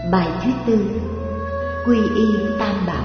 Bài thứ tư: Quy y Tam Bảo.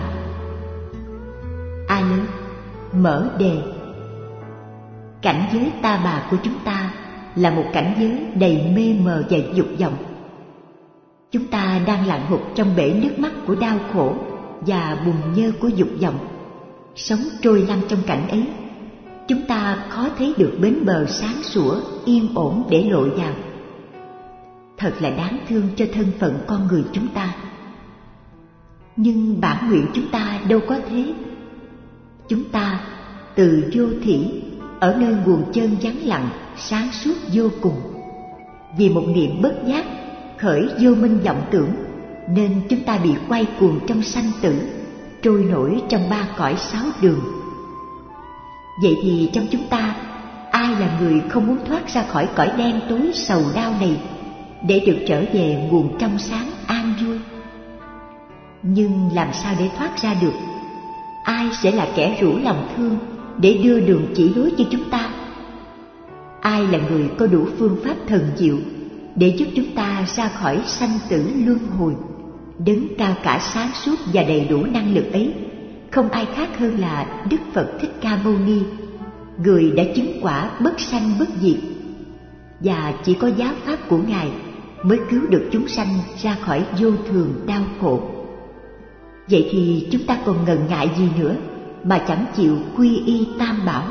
A lớn, mở đề. Cảnh giới ta bà của chúng ta là một cảnh giới đầy mê mờ và dục vọng. Chúng ta đang lặn hụt trong bể nước mắt của đau khổ và bùn nhơ của dục vọng, sống trôi lăn trong cảnh ấy. Chúng ta khó thấy được bến bờ sáng sủa, yên ổn để lội vào. Thật là đáng thương cho thân phận con người chúng ta. Nhưng bản nguyện chúng ta đâu có thế. Chúng ta từ vô thỉ, ở nơi nguồn chân vắng lặng, sáng suốt vô cùng. Vì một niệm bất giác, khởi vô minh vọng tưởng, nên chúng ta bị quay cuồng trong sanh tử, trôi nổi trong ba cõi sáu đường. Vậy thì trong chúng ta, ai là người không muốn thoát ra khỏi cõi đen tối sầu đau này, để được trở về nguồn trong sáng an vui? Nhưng làm sao để thoát ra được? Ai sẽ là kẻ rủ lòng thương để đưa đường chỉ lối cho chúng ta? Ai là người có đủ phương pháp thần diệu để giúp chúng ta ra khỏi sanh tử luân hồi? Đấng cao cả sáng suốt và đầy đủ năng lực ấy không ai khác hơn là Đức Phật Thích Ca Mâu Ni, người đã chứng quả bất sanh bất diệt. Và chỉ có giáo pháp của Ngài mới cứu được chúng sanh ra khỏi vô thường đau khổ. Vậy thì chúng ta còn ngần ngại gì nữa mà chẳng chịu quy y Tam Bảo?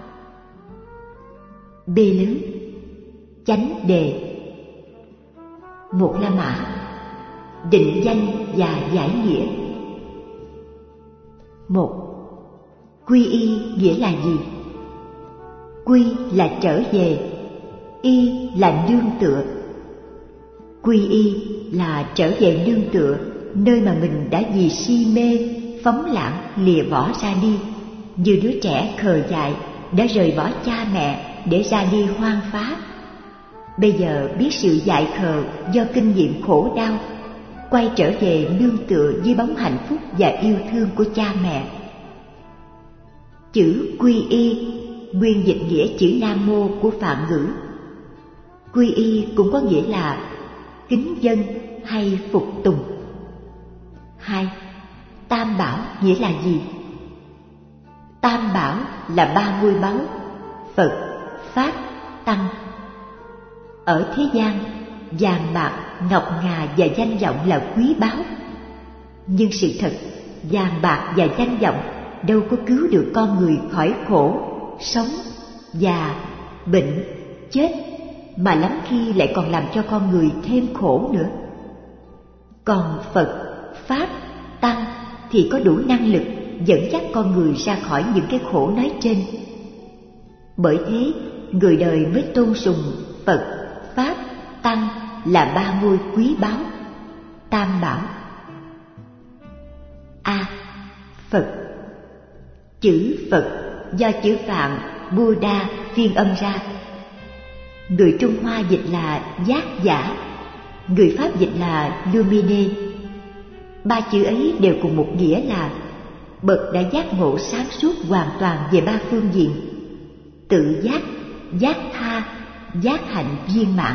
B lớn: chánh đề. Một La Mã: định danh và giải nghĩa. Một, quy y nghĩa là gì? Quy là trở về, y là nương tựa. Quy y là trở về nương tựa, nơi mà mình đã vì si mê, phóng lãng lìa bỏ ra đi, như đứa trẻ khờ dại đã rời bỏ cha mẹ để ra đi hoang phá. Bây giờ biết sự dại khờ do kinh nghiệm khổ đau, quay trở về nương tựa dưới bóng hạnh phúc và yêu thương của cha mẹ. Chữ quy y nguyên dịch nghĩa chữ Nam Mô của Phạn ngữ. Quy y cũng có nghĩa là kính dân hay phục tùng. 2. Tam Bảo nghĩa là gì? Tam Bảo là 30 báu: Phật, Pháp, Tăng. Ở thế gian, vàng bạc, ngọc ngà và danh vọng là quý báu. Nhưng sự thật, vàng bạc và danh vọng đâu có cứu được con người khỏi khổ, sống, già, bệnh, chết, mà lắm khi lại còn làm cho con người thêm khổ nữa. Còn Phật, Pháp, Tăng thì có đủ năng lực dẫn dắt con người ra khỏi những cái khổ nói trên. Bởi thế, người đời mới tôn sùng Phật, Pháp, Tăng là 30 quý báu, Tam Bảo. A. Phật. Chữ Phật do chữ Phạn Buddha phiên âm ra. Người Trung Hoa dịch là giác giả, người Pháp dịch là lumine. Ba chữ ấy đều cùng một nghĩa là bậc đã giác ngộ sáng suốt hoàn toàn về ba phương diện: tự giác, giác tha, giác hạnh viên mãn.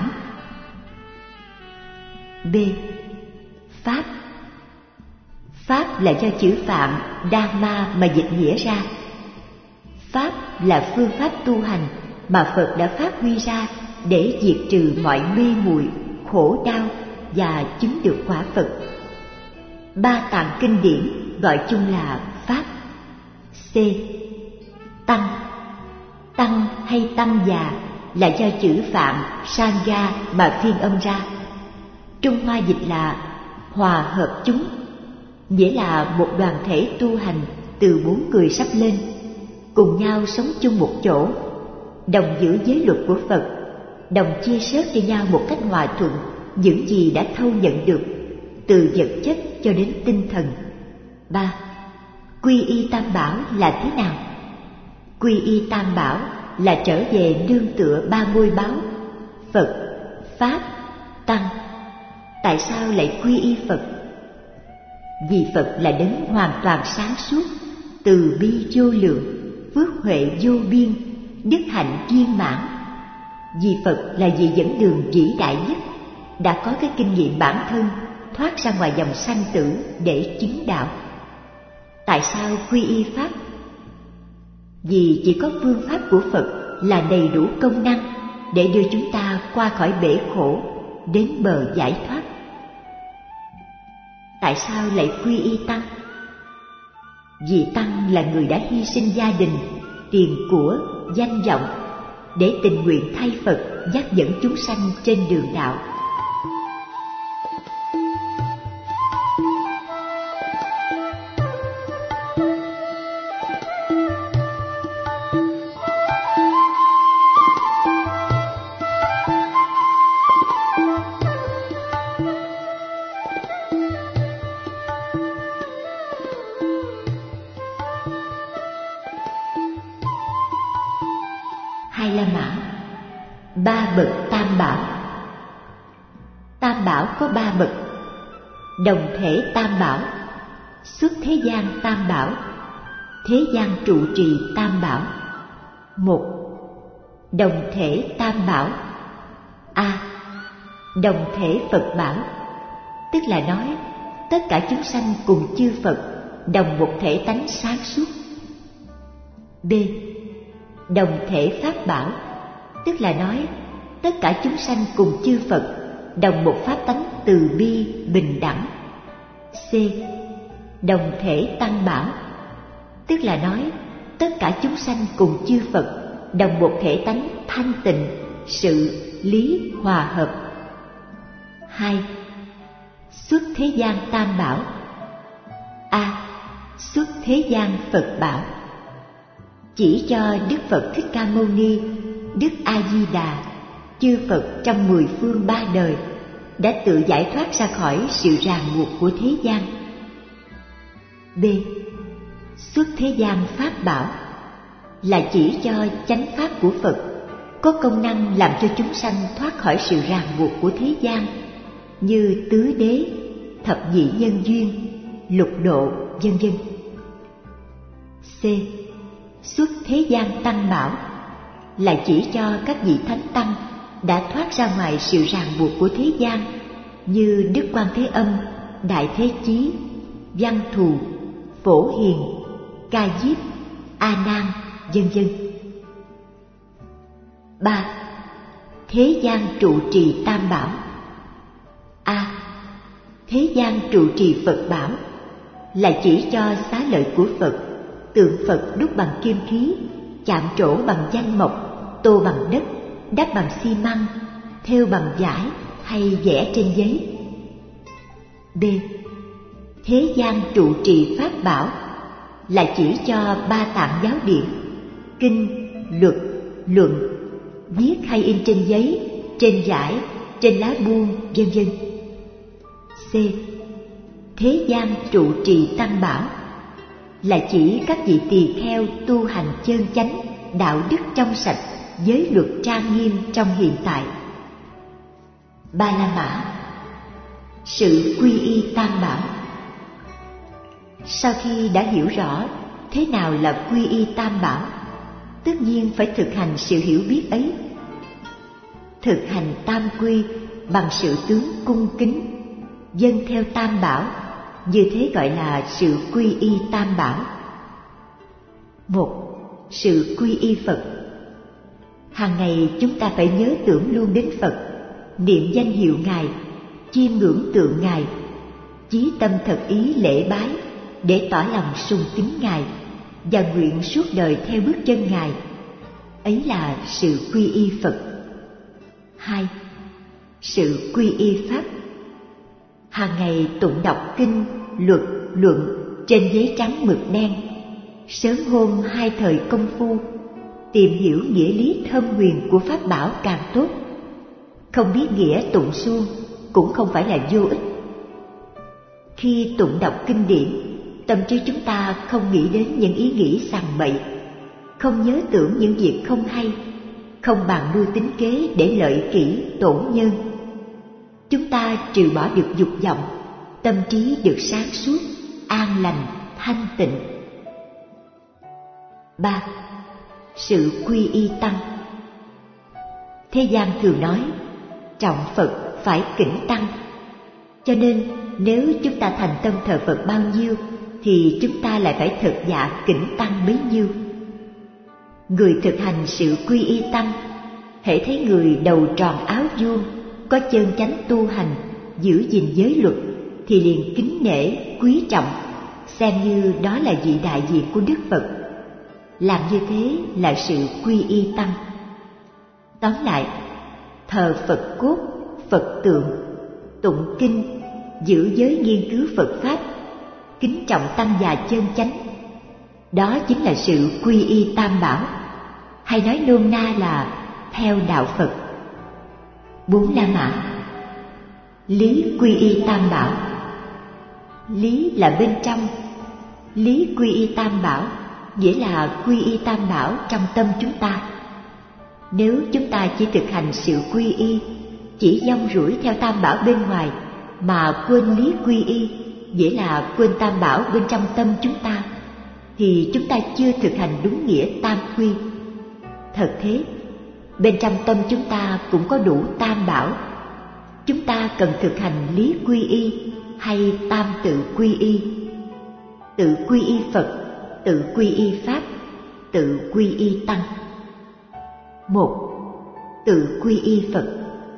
B. Pháp. Pháp là do chữ Phạn Dhamma mà dịch nghĩa ra. Pháp là phương pháp tu hành mà Phật đã phát huy ra để diệt trừ mọi mê muội, khổ đau và chứng được quả Phật. Ba tạng kinh điển gọi chung là Pháp. C. Tăng. Tăng hay tăng già là do chữ Phạn Sangha mà phiên âm ra. Trung Hoa dịch là hòa hợp chúng, nghĩa là một đoàn thể tu hành từ 4 người sắp lên, cùng nhau sống chung một chỗ, đồng giữ giới luật của Phật, đồng chia sớt cho nhau một cách hòa thuận những gì đã thâu nhận được, từ vật chất cho đến tinh thần. 3. Quy y Tam Bảo là thế nào? Quy y Tam Bảo là trở về nương tựa 30 báu: Phật, Pháp, Tăng. Tại sao lại quy y Phật? Vì Phật là đấng hoàn toàn sáng suốt, từ bi vô lượng, phước huệ vô biên, đức hạnh viên mãn. Vì Phật là vị dẫn đường vĩ đại nhất, đã có cái kinh nghiệm bản thân thoát ra ngoài dòng sanh tử để chứng đạo. Tại sao quy y Pháp? Vì chỉ có phương pháp của Phật là đầy đủ công năng để đưa chúng ta qua khỏi bể khổ, đến bờ giải thoát. Tại sao lại quy y Tăng? Vì Tăng là người đã hy sinh gia đình, tiền của, danh vọng để tình nguyện thay Phật dắt dẫn chúng sanh trên đường đạo. Hai La Mã, ba bậc Tam Bảo. Tam Bảo có ba bậc: đồng thể Tam Bảo, xuất thế gian Tam Bảo, thế gian trụ trì Tam Bảo. Một, đồng thể Tam Bảo. A. Đồng thể Phật Bảo, tức là nói tất cả chúng sanh cùng chư Phật đồng một thể tánh sáng suốt. B. Đồng thể Pháp Bảo, tức là nói tất cả chúng sanh cùng chư Phật đồng một pháp tánh từ bi bình đẳng. C. Đồng thể Tăng Bảo, tức là nói tất cả chúng sanh cùng chư Phật đồng một thể tánh thanh tịnh, sự lý hòa hợp. 2. Xuất thế gian Tam Bảo. A. Xuất thế gian Phật Bảo, chỉ cho Đức Phật Thích Ca Mâu Ni, Đức A Di Đà, chư Phật trong 10 phương 3 đời đã tự giải thoát ra khỏi sự ràng buộc của thế gian. B. Xuất thế gian Pháp Bảo, là chỉ cho chánh pháp của Phật có công năng làm cho chúng sanh thoát khỏi sự ràng buộc của thế gian, như tứ đế, thập nhị nhân duyên, lục độ, vân vân. C. Xuất thế gian Tăng Bảo, là chỉ cho các vị thánh tăng đã thoát ra ngoài sự ràng buộc của thế gian, như Đức Quan Thế Âm, Đại Thế Chí, Văn Thù, Phổ Hiền, Ca Diếp, A Nan, vân vân. 3. Thế gian trụ trì Tam Bảo. A. Thế gian trụ trì Phật Bảo, là chỉ cho xá lợi của Phật, tượng Phật đúc bằng kim khí, chạm trổ bằng danh mộc, tô bằng đất, đắp bằng xi măng, thêu bằng vải hay vẽ trên giấy. B. Thế gian trụ trì Pháp Bảo, là chỉ cho Ba Tạng Giáo Điển, kinh, luật, luận, viết hay in trên giấy, trên vải, trên lá buông, vân vân. C. Thế gian trụ trì Tăng Bảo, là chỉ các vị tỳ kheo tu hành chân chánh, đạo đức trong sạch, giới luật trang nghiêm trong hiện tại. Ba La Mã. Sự quy y Tam Bảo. Sau khi đã hiểu rõ thế nào là quy y Tam Bảo, tất nhiên phải thực hành sự hiểu biết ấy. Thực hành tam quy bằng sự tướng cung kính, dâng theo Tam Bảo, như thế gọi là sự quy y Tam Bảo. 1. Sự quy y Phật. Hàng ngày chúng ta phải nhớ tưởng luôn đến Phật, niệm danh hiệu Ngài, chiêm ngưỡng tượng Ngài, chí tâm thật ý lễ bái để tỏ lòng sùng kính Ngài và nguyện suốt đời theo bước chân Ngài. Ấy là sự quy y Phật. 2. Sự quy y Pháp. Hàng ngày tụng đọc kinh, luật, luận trên giấy trắng mực đen, sớm hôm 2 thời công phu, tìm hiểu nghĩa lý thâm huyền của Pháp Bảo càng tốt. Không biết nghĩa tụng suông cũng không phải là vô ích. Khi tụng đọc kinh điển, tâm trí chúng ta không nghĩ đến những ý nghĩ sằng bậy, không nhớ tưởng những việc không hay, không bàn mưu tính kế để lợi kỷ tổn nhân. Chúng ta trừ bỏ được dục vọng, tâm trí được sáng suốt, an lành, thanh tịnh. 3. Sự quy y Tăng. Thế gian thường nói trọng Phật phải kính Tăng. Cho nên nếu chúng ta thành tâm thờ Phật bao nhiêu thì chúng ta lại phải thực dạ kính tăng bấy nhiêu. Người thực hành sự quy y tăng, hễ thấy người đầu tròn áo vuông, có chân chánh tu hành, giữ gìn giới luật thì liền kính nể, quý trọng, xem như đó là vị đại diện của Đức Phật. Làm như thế là sự quy y tăng. Tóm lại, thờ Phật cốt, Phật tượng, tụng kinh, giữ giới nghiên cứu Phật Pháp, kính trọng tăng già chân chánh, đó chính là sự quy y tam bảo, hay nói nôm na là theo đạo Phật. 4 La Mã. Lý quy y tam bảo. Lý là bên trong, lý quy y tam bảo nghĩa là quy y tam bảo trong tâm chúng ta. Nếu chúng ta chỉ thực hành sự quy y, chỉ dông rủi theo tam bảo bên ngoài mà quên lý quy y, nghĩa là quên tam bảo bên trong tâm chúng ta, thì chúng ta chưa thực hành đúng nghĩa tam quy. Thật thế, bên trong tâm chúng ta cũng có đủ tam bảo. Chúng ta cần thực hành lý quy y hay tam tự quy y. Tự quy y Phật, tự quy y Pháp, tự quy y Tăng. 1. Tự quy y Phật.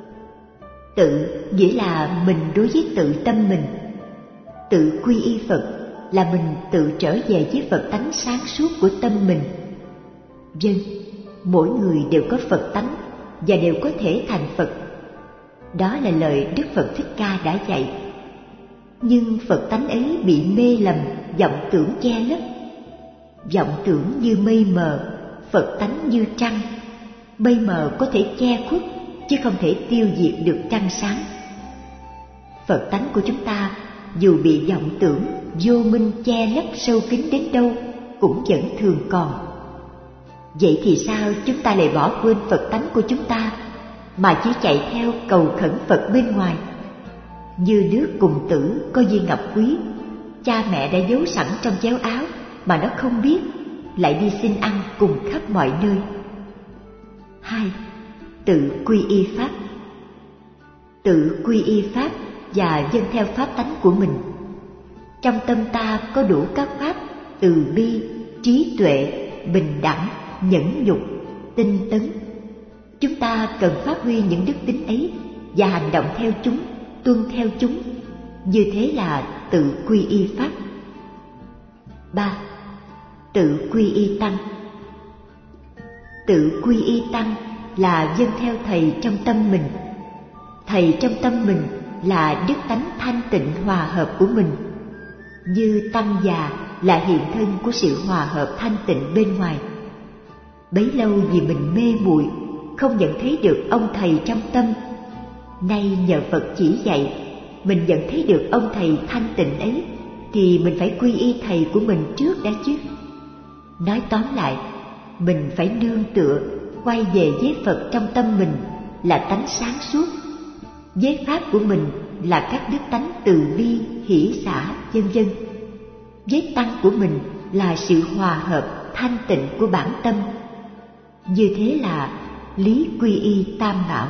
Tự nghĩa là mình đối với tự tâm mình. Tự quy y Phật là mình tự trở về với Phật tánh sáng suốt của tâm mình. Vâng, mỗi người đều có Phật tánh và đều có thể thành Phật. Đó là lời Đức Phật Thích Ca đã dạy. Nhưng Phật tánh ấy bị mê lầm, vọng tưởng che lấp. Vọng tưởng như mây mờ, Phật tánh như trăng. Mây mờ có thể che khuất, chứ không thể tiêu diệt được trăng sáng. Phật tánh của chúng ta dù bị vọng tưởng, vô minh che lấp sâu kín đến đâu cũng vẫn thường còn. Vậy thì sao chúng ta lại bỏ quên Phật tánh của chúng ta mà chỉ chạy theo cầu khẩn Phật bên ngoài? Như nước cùng tử có viên ngọc quý, cha mẹ đã giấu sẵn trong chéo áo mà nó không biết, lại đi xin ăn cùng khắp mọi nơi. 2. Tự quy y Pháp. Tự quy y Pháp và dâng theo Pháp tánh của mình. Trong tâm ta có đủ các Pháp từ bi, trí tuệ, bình đẳng, nhẫn nhục, tinh tấn. Chúng ta cần phát huy những đức tính ấy và hành động theo chúng, tuân theo chúng. Như thế là tự quy y Pháp. 3. Tự quy y Tăng. Tự quy y Tăng là dâng theo Thầy trong tâm mình. Thầy trong tâm mình là đức tánh thanh tịnh hòa hợp của mình. Như tăng già là hiện thân của sự hòa hợp thanh tịnh bên ngoài. Bấy lâu vì mình mê muội, không nhận thấy được ông Thầy trong tâm. Nay nhờ Phật chỉ dạy, mình nhận thấy được ông Thầy thanh tịnh ấy, thì mình phải quy y Thầy của mình trước đã chứ. Nói tóm lại, mình phải nương tựa, quay về với Phật trong tâm mình là tánh sáng suốt. Với Pháp của mình là các đức tánh từ bi, hỷ xả, vân vân. Với Tăng của mình là sự hòa hợp, thanh tịnh của bản tâm. Như thế là lý quy y tam bảo.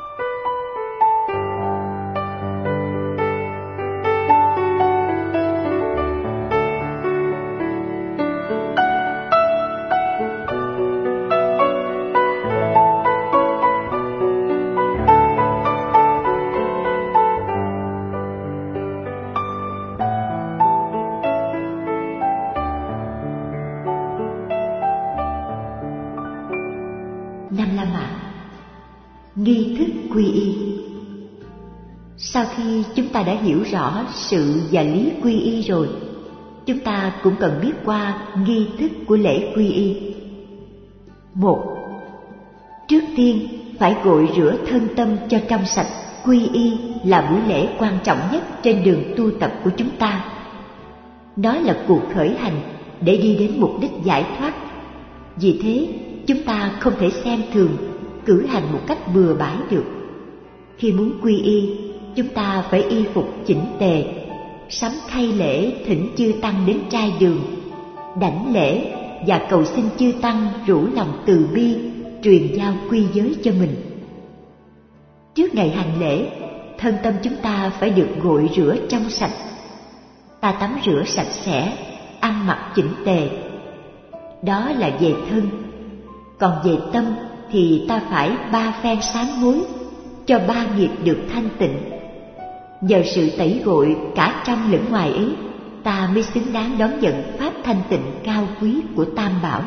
Nghi thức quy y. Sau khi chúng ta đã hiểu rõ sự và lý quy y rồi, chúng ta cũng cần biết qua nghi thức của lễ quy y. 1. Trước tiên phải gội rửa thân tâm cho trong sạch. Quy y là buổi lễ quan trọng nhất trên đường tu tập của chúng ta. Nó là cuộc khởi hành để đi đến mục đích giải thoát. Vì thế, chúng ta không thể xem thường, cử hành một cách bừa bãi được. Khi muốn quy y, chúng ta phải y phục chỉnh tề, sắm khay lễ thỉnh chư tăng đến trai đường, đảnh lễ và cầu xin chư tăng rủ lòng từ bi truyền giao quy giới cho mình. Trước ngày hành lễ, thân tâm chúng ta phải được gội rửa trong sạch. Ta tắm rửa sạch sẽ, ăn mặc chỉnh tề. Đó là về thân. Còn về tâm thì ta phải 3 phen sám hối, cho 3 nghiệp được thanh tịnh. Nhờ sự tẩy gội cả trong lẫn ngoài ấy, ta mới xứng đáng đón nhận pháp thanh tịnh cao quý của Tam Bảo.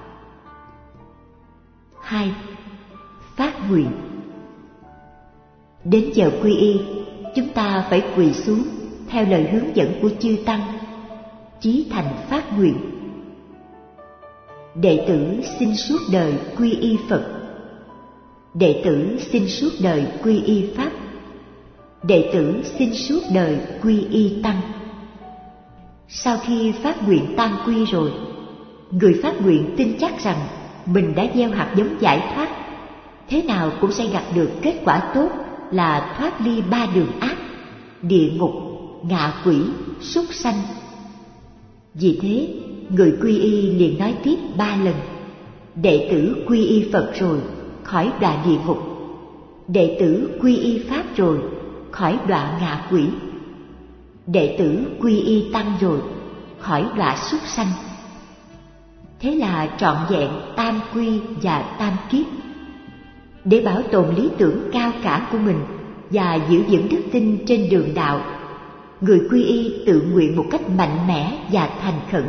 2. Phát nguyện. Đến giờ quy y, chúng ta phải quỳ xuống theo lời hướng dẫn của chư Tăng, chí thành phát nguyện. Đệ tử xin suốt đời quy y Phật. Đệ tử xin suốt đời quy y Pháp. Đệ tử xin suốt đời quy y Tăng. Sau khi phát nguyện tam quy rồi, người phát nguyện tin chắc rằng mình đã gieo hạt giống giải thoát, thế nào cũng sẽ gặt được kết quả tốt là thoát ly 3 đường ác: địa ngục, ngạ quỷ, súc sanh. Vì thế, người quy y liền nói tiếp 3 lần: đệ tử quy y Phật rồi, khỏi đọa địa ngục. Đệ tử quy y Pháp rồi, khỏi đọa ngạ quỷ. Đệ tử quy y Tăng rồi, khỏi đọa súc sanh. Thế là trọn vẹn tam quy và tam kiết. Để bảo tồn lý tưởng cao cả của mình và giữ vững đức tin trên đường đạo, người quy y tự nguyện một cách mạnh mẽ và thành khẩn.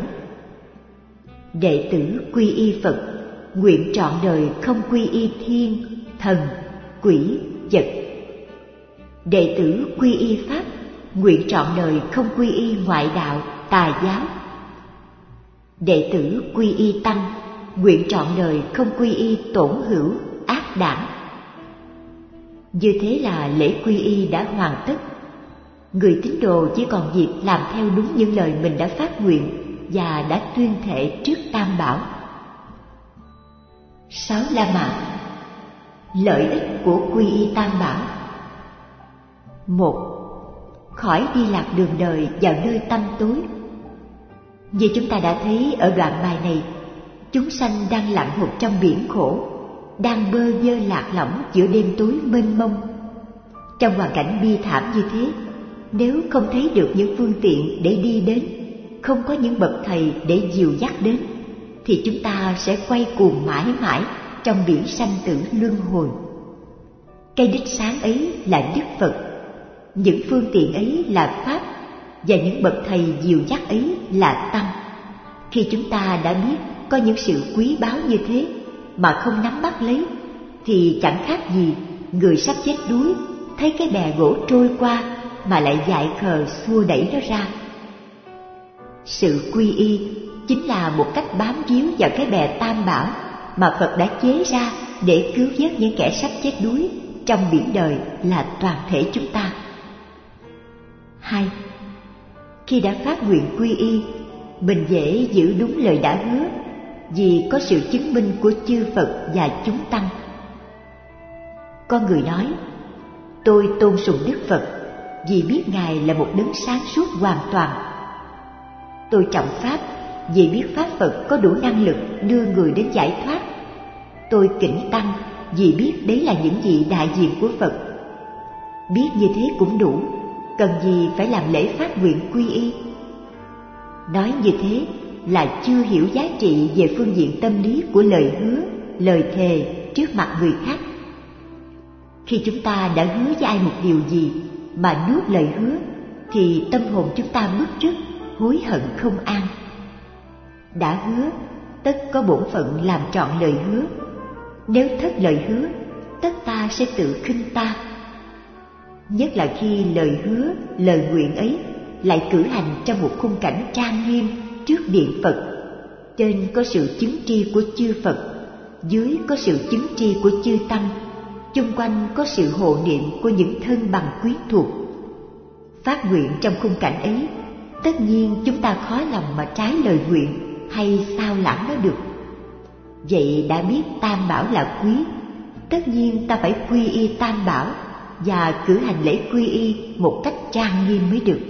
Đệ tử quy y Phật nguyện trọn đời không quy y thiên, thần, quỷ, vật. Đệ tử quy y Pháp nguyện trọn đời không quy y ngoại đạo, tà giáo. Đệ tử quy y Tăng nguyện trọn đời không quy y tổn hữu, ác đảng. Như thế là lễ quy y đã hoàn tất. Người tín đồ chỉ còn việc làm theo đúng những lời mình đã phát nguyện và đã tuyên thệ trước Tam Bảo. 6 La Mã. Lợi ích của quy y Tam Bảo. 1. Khỏi đi lạc đường đời vào nơi tăm tối. Như chúng ta đã thấy ở đoạn bài này, chúng sanh đang lặn hụt trong biển khổ, đang bơ vơ lạc lõng giữa đêm tối mênh mông. Trong hoàn cảnh bi thảm như thế, nếu không thấy được những phương tiện để đi đến, không có những bậc thầy để dìu dắt đến, thì chúng ta sẽ quay cuồng mãi mãi trong biển sanh tử luân hồi. Cây đích sáng ấy là Đức Phật, những phương tiện ấy là Pháp, và những bậc thầy dìu dắt ấy là Tăng. Khi chúng ta đã biết có những sự quý báu như thế mà không nắm bắt lấy, thì chẳng khác gì người sắp chết đuối thấy cái bè gỗ trôi qua mà lại dại khờ xua đẩy nó ra. Sự quy y chính là một cách bám víu vào cái bè Tam Bảo mà Phật đã chế ra để cứu vớt những kẻ sắp chết đuối trong biển đời là toàn thể chúng ta. 2. Khi đã phát nguyện quy y, mình dễ giữ đúng lời đã hứa vì có sự chứng minh của chư Phật và chúng Tăng. Có người nói: tôi tôn sùng Đức Phật vì biết Ngài là một đấng sáng suốt hoàn toàn. Tôi trọng Pháp vì biết Pháp Phật có đủ năng lực đưa người đến giải thoát. Tôi kính Tăng vì biết đấy là những vị đại diện của Phật. Biết như thế cũng đủ, cần gì phải làm lễ phát nguyện quy y. Nói như thế là chưa hiểu giá trị về phương diện tâm lý của lời hứa, lời thề trước mặt người khác. Khi chúng ta đã hứa với ai một điều gì mà nuốt lời hứa, thì tâm hồn chúng ta bứt rứt, hối hận không an. Đã hứa, tất có bổn phận làm trọn lời hứa. Nếu thất lời hứa, tất ta sẽ tự khinh ta. Nhất là khi lời hứa, lời nguyện ấy lại cử hành trong một khung cảnh trang nghiêm trước điện Phật. Trên có sự chứng tri của chư Phật, dưới có sự chứng tri của chư Tăng, chung quanh có sự hộ niệm của những thân bằng quyến thuộc. Phát nguyện trong khung cảnh ấy, tất nhiên chúng ta khó lòng mà trái lời nguyện hay sao lãng nó được. Vậy đã biết Tam Bảo là quý, tất nhiên ta phải quy y Tam Bảo và cử hành lễ quy y một cách trang nghiêm mới được.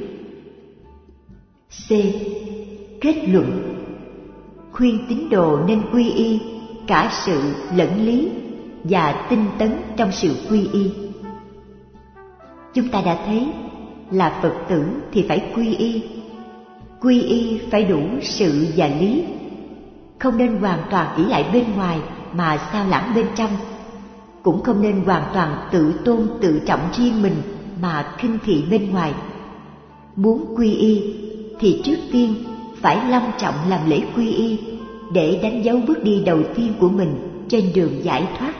C. Kết luận. Khuyên tín đồ nên quy y cả sự lẫn lý và tinh tấn trong sự quy y. chúng ta đã thấy là Phật tử thì phải quy y. Quy y phải đủ sự và lý, không nên hoàn toàn ỷ lại bên ngoài mà sao lãng bên trong, cũng không nên hoàn toàn tự tôn tự trọng riêng mình mà khinh thị bên ngoài. Muốn quy y thì trước tiên phải long trọng làm lễ quy y để đánh dấu bước đi đầu tiên của mình trên đường giải thoát.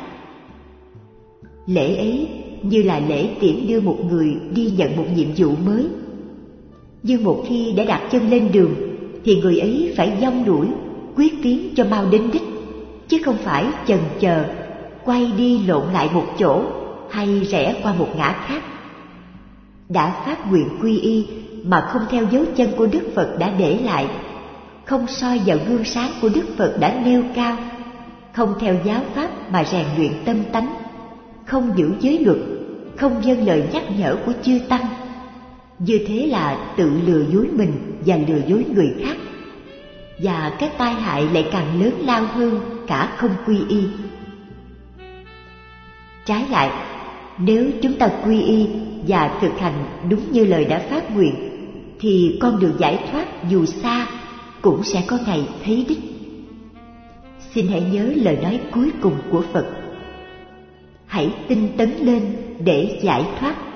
Lễ ấy như là lễ tiễn đưa một người đi nhận một nhiệm vụ mới. Nhưng một khi đã đặt chân lên đường thì người ấy phải dông đuổi, quyết tiến cho mau đến đích, chứ không phải chần chờ, quay đi lộn lại một chỗ hay rẽ qua một ngã khác. Đã phát nguyện quy y mà không theo dấu chân của Đức Phật đã để lại, không soi vào gương sáng của Đức Phật đã nêu cao, không theo giáo pháp mà rèn luyện tâm tánh, không giữ giới luật, không vâng lời nhắc nhở của chư tăng, như thế là tự lừa dối mình và lừa dối người khác, và cái tai hại lại càng lớn lao hơn cả không quy y. Trái lại, nếu chúng ta quy y và thực hành đúng như lời đã phát nguyện, thì con đường giải thoát dù xa cũng sẽ có ngày thấy đích. Xin hãy nhớ lời nói cuối cùng của Phật: hãy tinh tấn lên để giải thoát.